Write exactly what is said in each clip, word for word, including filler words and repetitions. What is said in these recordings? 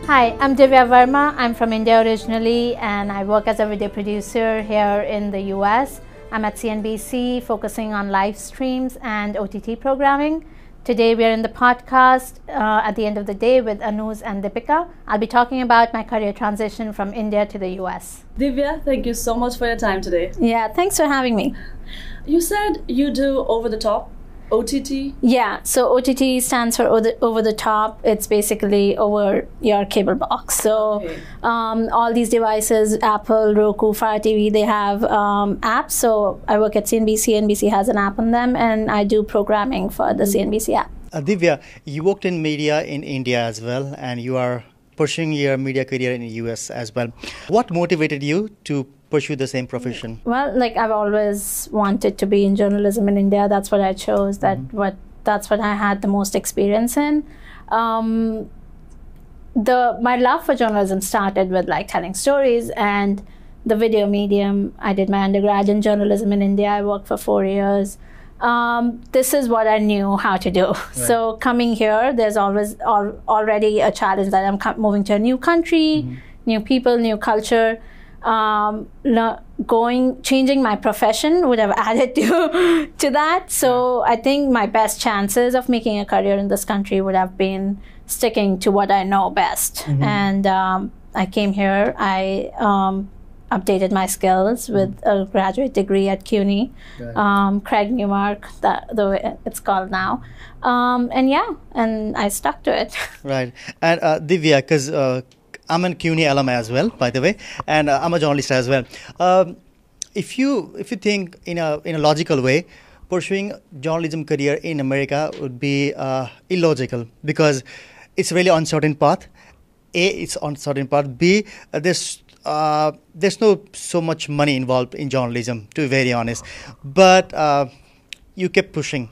Hi, I'm Divya Verma. I'm from India originally and I work as a video producer here in the U S. I'm at C N B C focusing on live streams and O T T programming. Today we are in the podcast uh, at the end of the day with Anuj and Deepika. I'll be talking about my career transition from India to the U S. Divya, thank you so much for your time today. Yeah, thanks for having me. You said you do over the top O T T? Yeah, so O T T stands for over the, over the top. It's basically over your cable box. So Okay. um, all these devices, Apple, Roku, Fire T V, they have um, apps. So I work at C N B C. C N B C has an app on them, and I do programming for the C N B C app. Uh, Divya, you worked in media in India as well, and you are pursuing your media career in the U S as well. What motivated you to pursue the same profession? Well, like I've always wanted to be in journalism in India. That's what I chose. That Mm-hmm. what that's what I had the most experience in. Um, the my love for journalism started with like telling stories and the video medium. I did my undergrad in journalism in India. I worked for four years. Um, this is what I knew how to do. Right. So coming here, there's always al- already a challenge that I'm co- moving to a new country, mm-hmm. new people, new culture. Um, lo- going, changing my profession would have added to to that. So I think my best chances of making a career in this country would have been sticking to what I know best. Mm-hmm. And um, I came here. I um, updated my skills with a graduate degree at CUNY, right. um, Craig Newmark, that, the way it's called now. Um, and yeah, and I stuck to it. Right. And uh, Divya, because uh, I'm a CUNY alumni as well, by the way, and uh, I'm a journalist as well. Um, if you if you think in a in a logical way, pursuing journalism career in America would be uh, illogical because it's really uncertain path. A, it's uncertain path. B, uh, there's uh, there's no so much money involved in journalism, to be very honest. But uh, you kept pushing.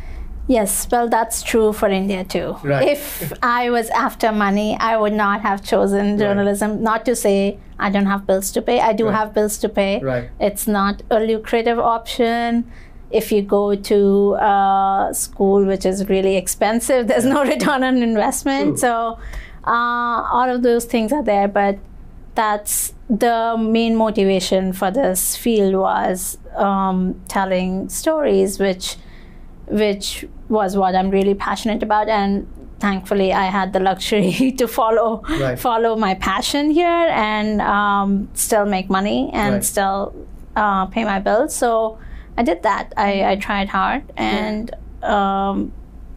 Yes, well, that's true for India too. Right. If I was after money, I would not have chosen journalism. Right. Not to say I don't have bills to pay. I do right. have bills to pay. Right. It's not a lucrative option. If you go to a school which is really expensive, there's no return on investment. True. So uh, all of those things are there, but that's the main motivation for this field was um, telling stories, which which was what I'm really passionate about, and thankfully I had the luxury to follow right. follow my passion here and um, still make money and right. still uh, pay my bills. So I did that. I, I tried hard and um,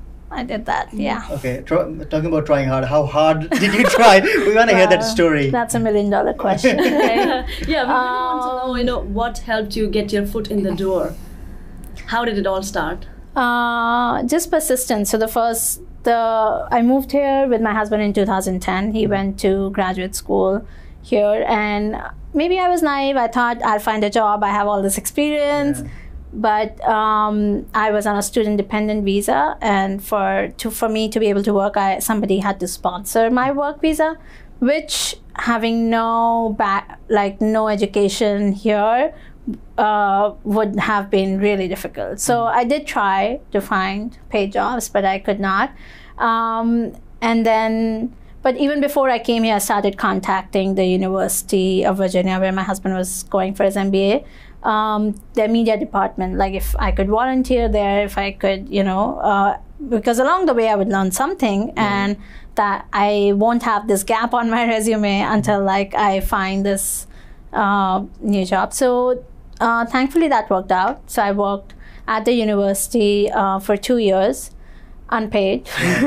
I did that. Yeah. Okay. Tr- talking about trying hard, how hard did you try? We want to hear that story. That's a million dollar question. Right? Yeah, we really um, want to know, you know, what helped you get your foot in the door. How did it all start? Uh, just persistence. So the first, the I moved here with my husband in two thousand ten. He went to graduate school here, and maybe I was naive. I thought I'll find a job. I have all this experience, yeah. but um, I was on a student-dependent visa, and for to for me to be able to work, I somebody had to sponsor my work visa, which having no back like no education here. Uh, would have been really difficult. So I did try to find paid jobs, but I could not. Um, and then, but even before I came here, I started contacting the University of Virginia, where my husband was going for his M B A, um, their media department, like if I could volunteer there, if I could, you know, uh, because along the way I would learn something, mm-hmm. and that I won't have this gap on my resume until like I find this uh, new job. So Uh, thankfully, that worked out. So I worked at the university uh, for two years, unpaid,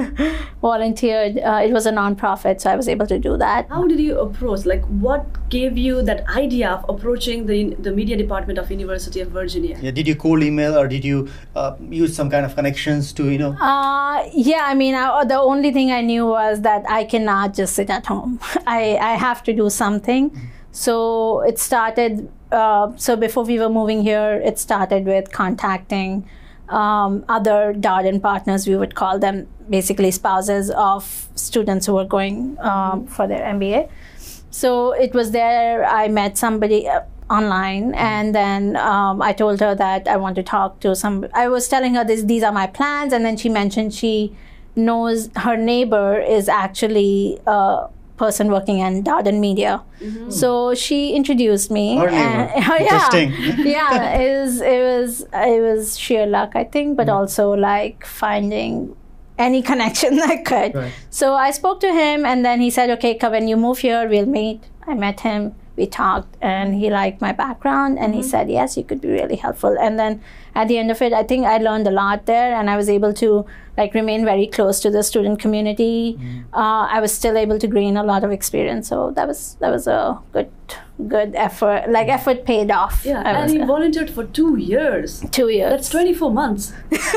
volunteered. Uh, it was a non-profit, so I was able to do that. How did you approach? Like, what gave you that idea of approaching the the media department of University of Virginia? Yeah, did you cold email or did you uh, use some kind of connections to, you know? Uh, yeah, I mean, I, the only thing I knew was that I cannot just sit at home. I, I have to do something. So it started... Uh, so before we were moving here, it started with contacting um, other Darden partners, we would call them, basically spouses of students who were going um, for their M B A. So it was there, I met somebody uh, online, and then um, I told her that I want to talk to some, I was telling her this, these are my plans, and then she mentioned she knows her neighbor is actually uh, person working in Darden Media. Mm-hmm. So she introduced me. And, yeah, interesting. yeah, it was it was it was sheer luck, I think, but mm-hmm. also like finding any connection I could. Right. So I spoke to him, and then he said, "Okay, when you move here, we'll meet." I met him. We talked, and he liked my background, and mm-hmm. he said, "Yes, you could be really helpful." And then at the end of it, I think I learned a lot there, and I was able to like remain very close to the student community. Mm-hmm. Uh, I was still able to gain a lot of experience, so that was that was a good good effort. Like effort paid off. Yeah, and he volunteered for two years. Two years. That's twenty-four months.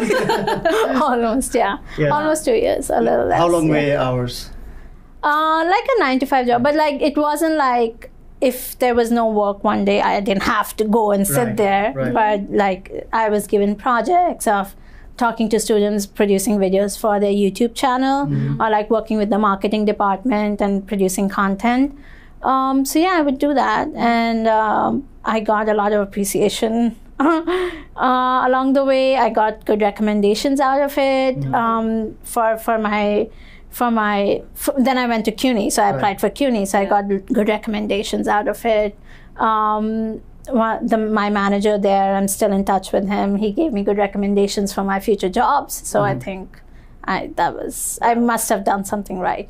Almost, yeah. yeah. Almost two years. A little less. How long were yeah. hours? Uh, like a nine to five job, but like it wasn't like. If there was no work one day, I didn't have to go and sit right, there. Right. But like I was given projects of talking to students, producing videos for their YouTube channel, mm-hmm. or like working with the marketing department and producing content. Um, so yeah, I would do that, and um, I got a lot of appreciation uh, along the way. I got good recommendations out of it mm-hmm. um, for for my. For my, for, then I went to CUNY, so I applied right. for CUNY, so yeah. I got good recommendations out of it. Um, the, my manager there, I'm still in touch with him. He gave me good recommendations for my future jobs, so mm-hmm. I think I that was I must have done something right.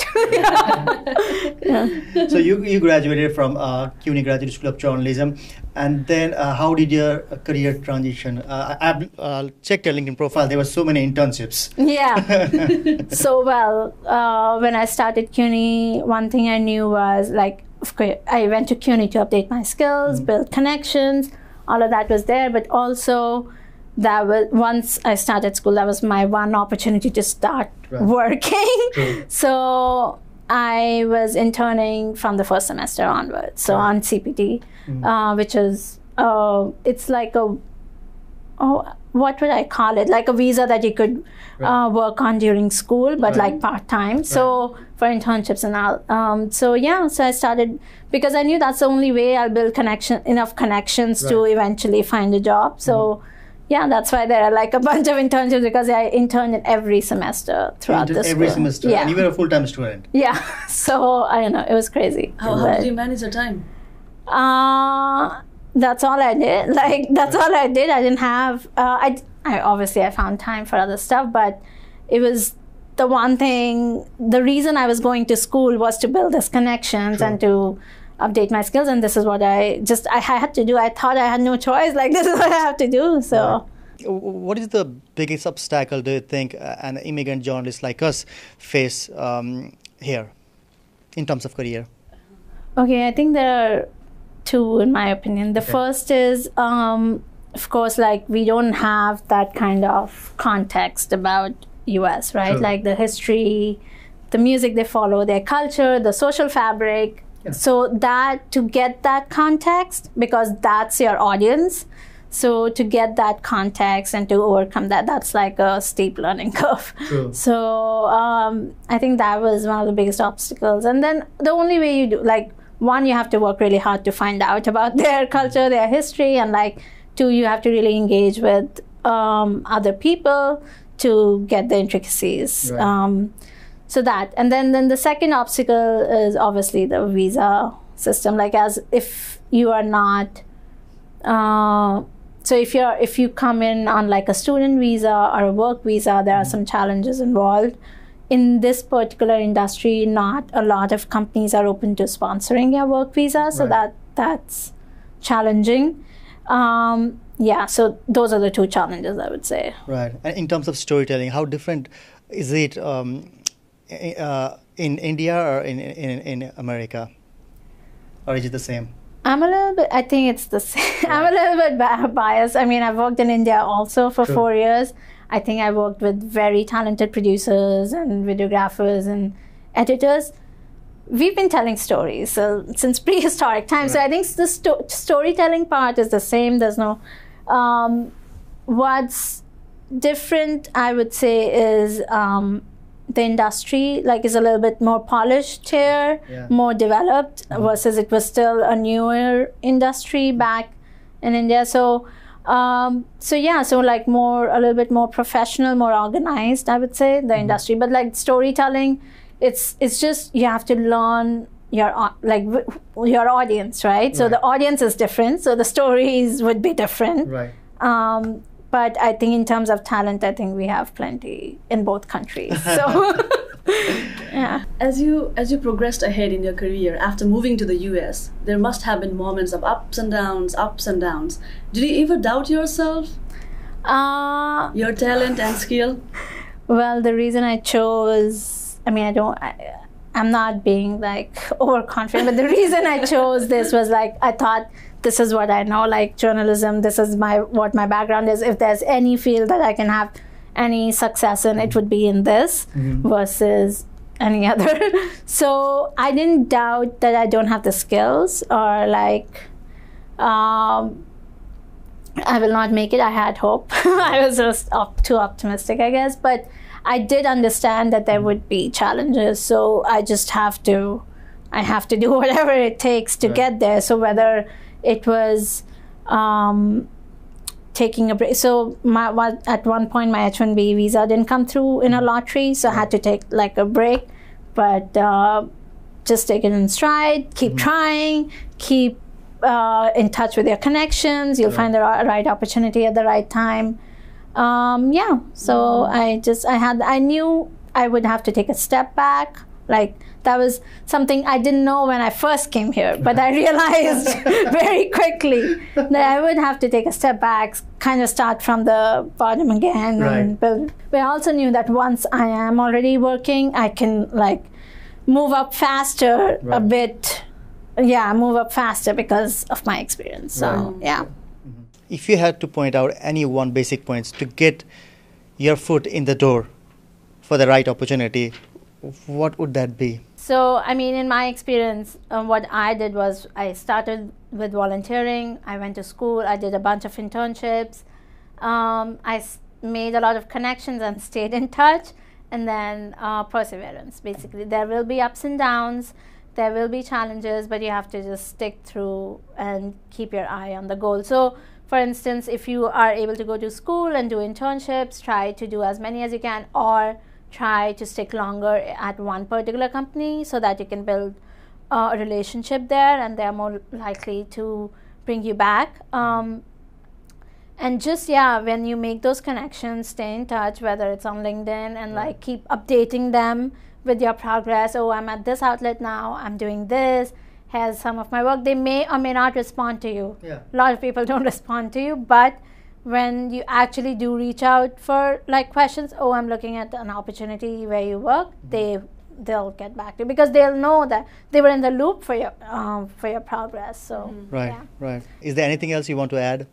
yeah. So you you graduated from uh, CUNY Graduate School of Journalism, and then uh, how did your career transition? Uh, I've uh, checked your LinkedIn profile. There were so many internships. Yeah. So well, uh, when I started CUNY, one thing I knew was like, of course, I went to CUNY to update my skills, mm-hmm. build connections. All of that was there, but also. That was once I started school, that was my one opportunity to start right. working. True. So I was interning from the first semester onwards. So right. on C P T, mm-hmm. uh, which is uh, it's like a oh what would I call it? Like a visa that you could right. uh, work on during school, but right. like part time. Right. So for internships and all. Um, so yeah, so I started because I knew that's the only way I'll build connection enough connections right. to eventually find a job. So. Mm-hmm. Yeah, that's why there are like a bunch of internships because I interned every semester throughout the school. Every semester, yeah. And you were a full-time student. Yeah, so I don't know, it was crazy. How, how did you manage your time? Uh, that's all I did. Like that's all I did. I didn't have. Uh, I, I obviously I found time for other stuff, but it was the one thing. The reason I was going to school was to build these connections sure. and to. Update my skills, and this is what I just I had to do. I thought I had no choice. Like this is what I have to do. So, what is the biggest obstacle do you think an immigrant journalist like us face um, here in terms of career? Okay, I think there are two, in my opinion. The okay. first is, um, of course, like we don't have that kind of context about U S, right? True. Like the history, the music they follow, their culture, the social fabric. Yeah. So that to get that context, because that's your audience. So to get that context and to overcome that, that's like a steep learning curve. True. So um, I think that was one of the biggest obstacles. And then the only way you do, like, one, you have to work really hard to find out about their culture, their history, and like, two, you have to really engage with um, other people to get the intricacies. Right. Um, So that, and then, then the second obstacle is obviously the visa system. Like as if you are not, uh, so if you're if you come in on like a student visa or a work visa, there are some challenges involved. In this particular industry, not a lot of companies are open to sponsoring your work visa, so right. that that's challenging. Um, yeah, so those are the two challenges I would say. Right, and in terms of storytelling, how different is it? Um, Uh, in India or in, in in America, or is it the same? I'm a little bit. I think it's the same. Right. I'm a little bit biased. I mean, I've worked in India also for True. four years. I think I worked with very talented producers and videographers and editors. We've been telling stories so since prehistoric times. Right. So I think the sto- storytelling part is the same. There's no. Um, what's different, I would say, is. Um, the industry like is a little bit more polished here, yeah. more developed, mm-hmm. versus it was still a newer industry back in India. So, um, so yeah, so like more, a little bit more professional, more organized, I would say, the mm-hmm. industry. But like storytelling, it's it's just you have to learn your au- like w- your audience, right? So Right. the audience is different, so the stories would be different. Right. Um, but I think in terms of talent, I think we have plenty in both countries. So yeah. As you as you progressed ahead in your career after moving to the U S, there must have been moments of ups and downs, ups and downs. Did you ever doubt yourself, Uh, your talent and skill? well, the reason I chose, I mean, I don't, I, I'm not being like overconfident, but the reason I chose this was like, I thought this is what I know, like journalism, this is my, what my background is. If there's any field that I can have any success in, it would be in this Mm-hmm. versus any other. So I didn't doubt that I don't have the skills or like, um, I will not make it. I had hope. I was just op- too optimistic, I guess. But I did understand that there would be challenges. So I just have to, I have to do whatever it takes to Right. get there. So whether it was um, taking a break. So my, what, at one point, my H one B visa didn't come through in a lottery. So I had to take like a break. But uh, just take it in stride, keep trying, keep Uh, in touch with your connections. You'll Right. find the ri- right opportunity at the right time. Um, yeah. So I just I had I knew I would have to take a step back. Like that was something I didn't know when I first came here, but I realized very quickly that I would have to take a step back, kind of start from the bottom again Right. and build. But I also knew that once I am already working, I can like move up faster a Right. bit. Yeah, move up faster because of my experience. So Right. yeah. If you had to point out any one basic points to get your foot in the door for the right opportunity, what would that be? So I mean, in my experience, um, what I did was I started with volunteering. I went to school. I did a bunch of internships. Um, I s- made a lot of connections and stayed in touch. And then uh, perseverance. Basically, there will be ups and downs. There will be challenges, but you have to just stick through and keep your eye on the goal. So, for instance, if you are able to go to school and do internships, try to do as many as you can, or try to stick longer at one particular company so that you can build uh, a relationship there and they're more likely to bring you back. Um, and just, yeah, when you make those connections, stay in touch, whether it's on LinkedIn, and like keep updating them with your progress. Oh, I'm at this outlet now, I'm doing this, here's some of my work. They may or may not respond to you. Yeah. A lot of people don't respond to you, but when you actually do reach out for like questions, oh, I'm looking at an opportunity where you work, they they'll get back to you because they'll know that they were in the loop for your um, for your progress. So Right, yeah. right. Is there anything else you want to add?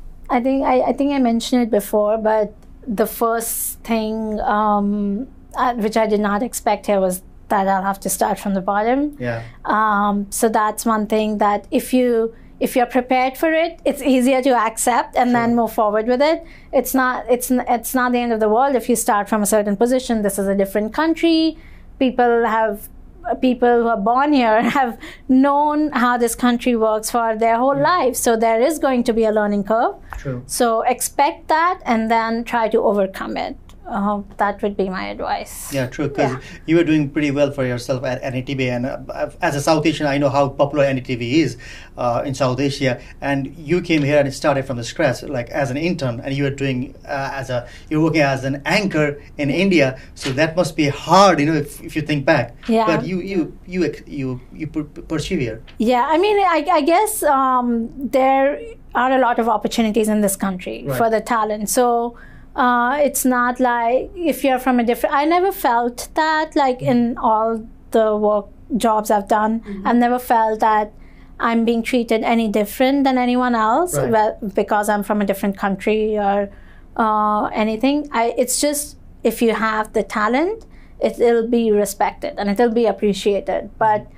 I think I, I think I mentioned it before, but the first thing um, uh, which I did not expect here was that I'll have to start from the bottom. Yeah. Um, so that's one thing that if you if you're prepared for it, it's easier to accept and then move forward with it. It's not it's n- it's not the end of the world if you start from a certain position. This is a different country. People have people who are born here have known how this country works for their whole life. So there is going to be a learning curve. True. So expect that and then try to overcome it. Uh, that would be my advice. Yeah, true. Because Yeah. you were doing pretty well for yourself at N I T V, and uh, as a South Asian, I know how popular N I T V is uh, in South Asia. And you came here and started from the scratch, like as an intern, and you were doing uh, as a you're working as an anchor in India. So that must be hard, you know, if, if you think back. Yeah. But you you you ex- you you per- persevere. Yeah, I mean, I, I guess um, there are a lot of opportunities in this country Right. for the talent. So uh, it's not like if you're from a different. I never felt that like in all the work jobs I've done. I've never felt that I'm being treated any different than anyone else, Right. well, because I'm from a different country or uh, anything. I it's just if you have the talent, it, it'll be respected and it'll be appreciated. But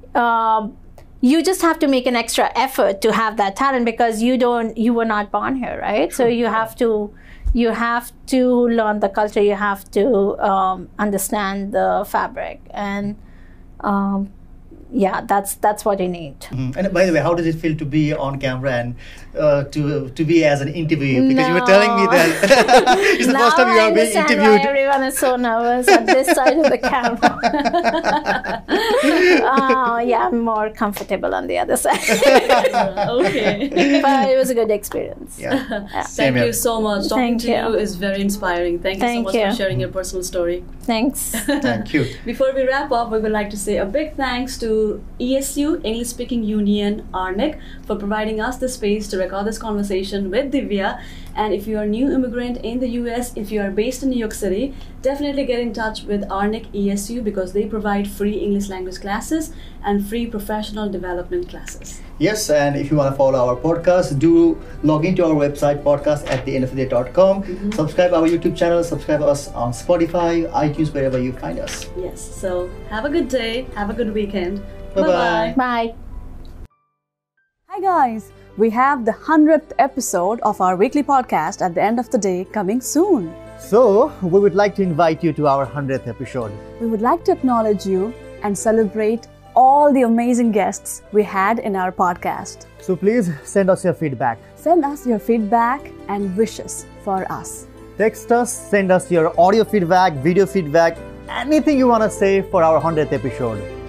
um, you just have to make an extra effort to have that talent because you don't you were not born here, right? So you have to you have to learn the culture, you have to um, understand the fabric, and um, yeah, that's that's what you need. Mm. And by the way, how does it feel to be on camera and uh, to to be as an interview? Because you were telling me that it's the Now first time you I are being understand interviewed. why everyone is so nervous at this side of the camera. uh, yeah, I'm more comfortable on the other side. Okay. But it was a good experience. Yeah. Yeah. Same Thank here. you so much. Talking Thank to you. you is very inspiring. Thank you Thank so much you. for sharing your personal story. Thanks. Thank you. Before we wrap up, we would like to say a big thanks to E S U, English Speaking Union, A R N I C, for providing us the space to record this conversation with Divya. And if you are a new immigrant in the U S, if you are based in New York City, definitely get in touch with A R N I C E S U because they provide free English language classes and free professional development classes. Yes, and if you want to follow our podcast, do log into our website, podcast at the end of the day dot com. Mm-hmm. Subscribe our YouTube channel, subscribe us on Spotify, iTunes, wherever you find us. Yes, so have a good day, have a good weekend. Bye-bye. Bye. Hi guys, we have the hundredth episode of our weekly podcast at the end of the day coming soon. So, we would like to invite you to our hundredth episode. We would like to acknowledge you and celebrate all the amazing guests we had in our podcast. So please send us your feedback. Send us your feedback and wishes for us. Text us, send us your audio feedback, video feedback, anything you want to say for our hundredth episode.